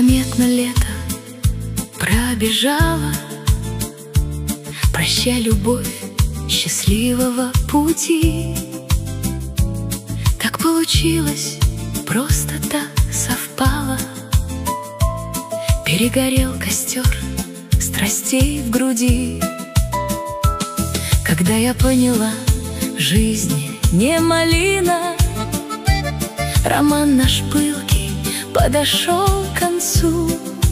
Незаметно лето пробежало. Прощай, любовь, счастливого пути. Так получилось, просто так совпало. Перегорел костер страстей в груди. Когда я поняла, жизнь не малина, роман наш пылкий подошел к концу.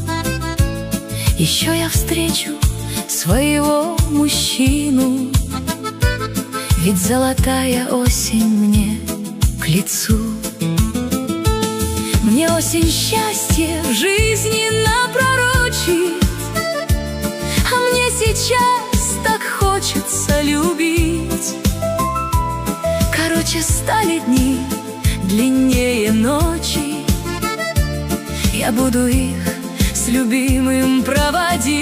Еще я встречу своего мужчину, ведь золотая осень мне к лицу. Мне осень счастье в жизни напророчит, а мне сейчас так хочется любить. Короче, стали дни длиннее ночи, я буду их с любимым проводить.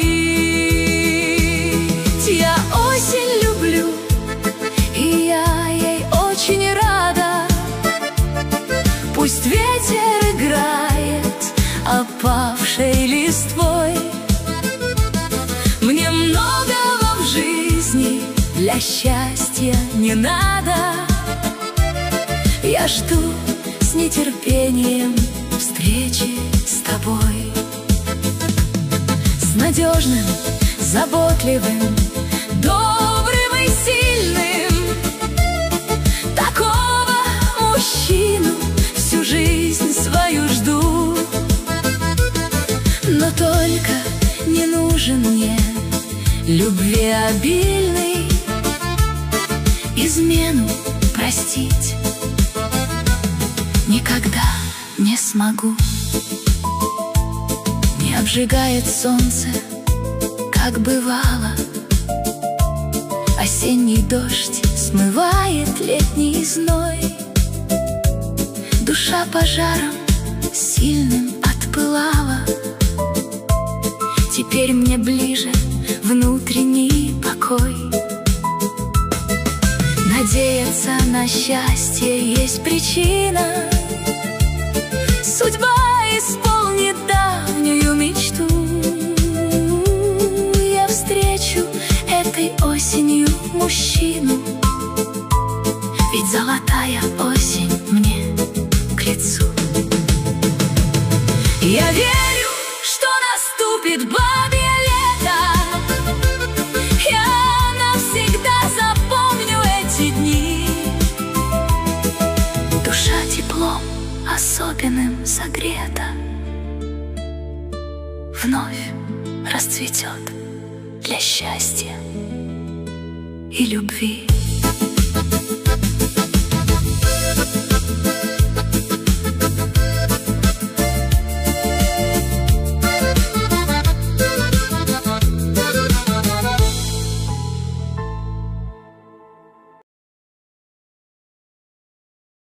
Я осень люблю, и я ей очень рада. Пусть ветер играет опавшей листвой. Мне многого в жизни для счастья не надо. Я жду с нетерпением встречи с тобой, с надежным, заботливым, добрым и сильным. Такого мужчину всю жизнь свою жду. Но только не нужен мне любви обильный, измену простить никогда не смогу. Не обжигает солнце, как бывало. Осенний дождь смывает летний зной. Душа пожаром сильным отпылала. Теперь мне ближе внутренний покой. Надеяться на счастье есть причина. Судьба исполнит давнюю мечту. Я встречу этой осенью мужчину, ведь золотая осень мне к лицу. Я верю, что наступит бабье лето. Я навсегда запомню эти дни. Душа теплом особенным согрета, вновь расцветет для счастья и любви.